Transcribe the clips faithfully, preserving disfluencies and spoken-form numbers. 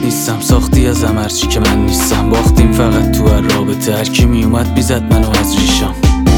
نیستم، ساختی از هرچی که من نیستم. باختیم فقط تو هر رابطه، هر کی میومد بیزد منو از ریشم.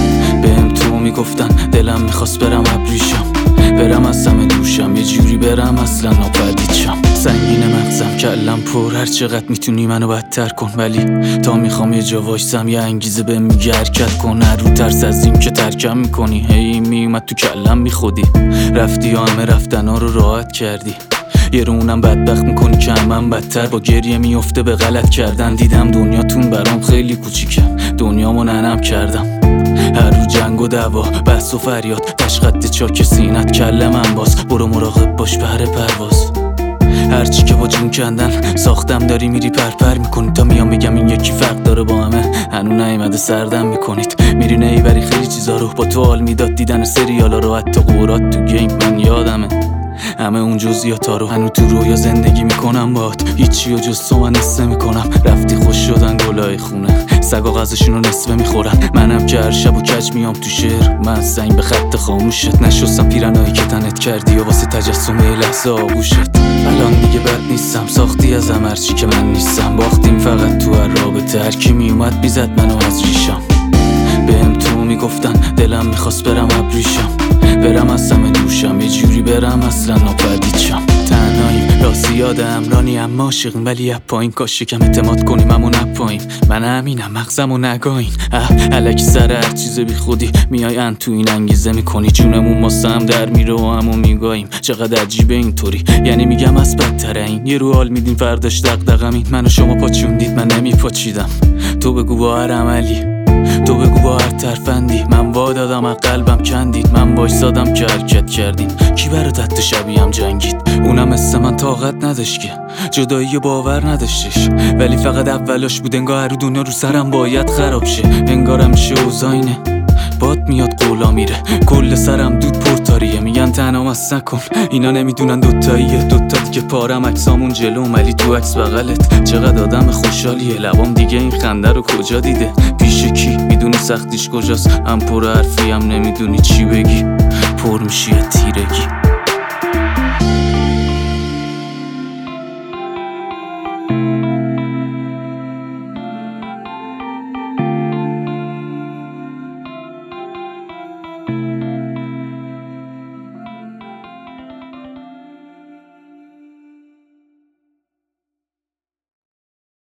بهم تو میگفتن دلم میخواست برم ابریشم، برم از همه دوشم، یه جوری برم اصلا ناپدید شم. سنگین مغزم کلم پر، هر چقدر میتونی منو بدتر کن، ولی تا میخوام یه جا وایسم یه انگیزه بهم میگه حرکت کن. هر رو ترس از این که ترکم میکنی، هی میومد تو کلم میخودی، رفتی یا همه رفتنا رو راحت کردی. یه رو اونم بدبخت میکنی که همم بدتر، با گریه میفته به غلط کردن. دیدم دنیاتون برام خیلی کوچیکه، دنیامو ننم کردم. هر رو جنگ و دعوا، بحث و فریاد، تشخط چاک سینت کله من باز. برو مراقب باش بهر پرواز، هرچی که با جون کندن ساختم داری میری پرپر میکنی. تا میام بگم این یکی فرق داره با همه، هنو نیومده سردم میکنید. میری نیبری خیلی چیزا رو با تو حال میداد، دیدن سریالا رو، حتی قورات تو گیم من یادمه. همه اون جزئیاتا رو هنو تو رویا زندگی میکنم باهات، هیچی و جز تو من نصفه میکنم. رفتی خوش شدن گلای خونه، سگا غذاشونو نصفه میخورن. منم که هر شب و کج میام تو شعر، من زنگ به خط خاموشت. نشستم پیرنایی که تنت کردی و واسه تجسم لحظه آغوشت. الان دیگه بد نیستم، ساختی از هرچی که من نیستم. باختیم فقط تو هر رابطه، هر کی میومد بیزد منو از ریشم. بهم تو میگفتن دلم میخواست برم ابریشم، برم از همه دوشم، یه جوری برم اصلا ناپدید شم. تنهاییم راستی یاد امرانی، اما عاشقیم ولی اب پایین. کاش شکم اعتماد کنیم اما نپاییم. من همینم مغزمو نگاهین، اه الکی سر هر چیز بی خودی میای ان تو این انگیزه میکنی. جونمون ماسه هم در میره و همو میگاییم، چقدر عجیبه اینطوری. یعنی میگم از بدتره این، یه رو حال میدین فرداش دغدغم این. منو شما پاچوندید من نمیپاچیدم، تو بگو با هر عملی، تو بگو با هر ترفندی. من وا دادم از قلبم کندید، من وایسادم که حرکت کردین. کی برات حتی شبیهم جنگید، اونم مثل من طاقت نداشت که جدایی باور نداشتش. ولی فقط اولاش بود، انگار هر دنیا رو سرم باید خراب شه. انگارم میشه اوزاینه باد میاد قولا میره، کل سرم دود پرتاریه. میگن تنها مست نکن، اینا نمیدونن دوتاییه. دوتا دیگه پارم عکسامون جلوم، ولی تو عکس بغلت چقدر آدم خوشحالیه. لبام دیگه این خنده رو کجا دیده، پیش کی میدونی سختیش کجاست. هم پر حرفی هم نمیدونی چی بگی، پر میشی تیرگی.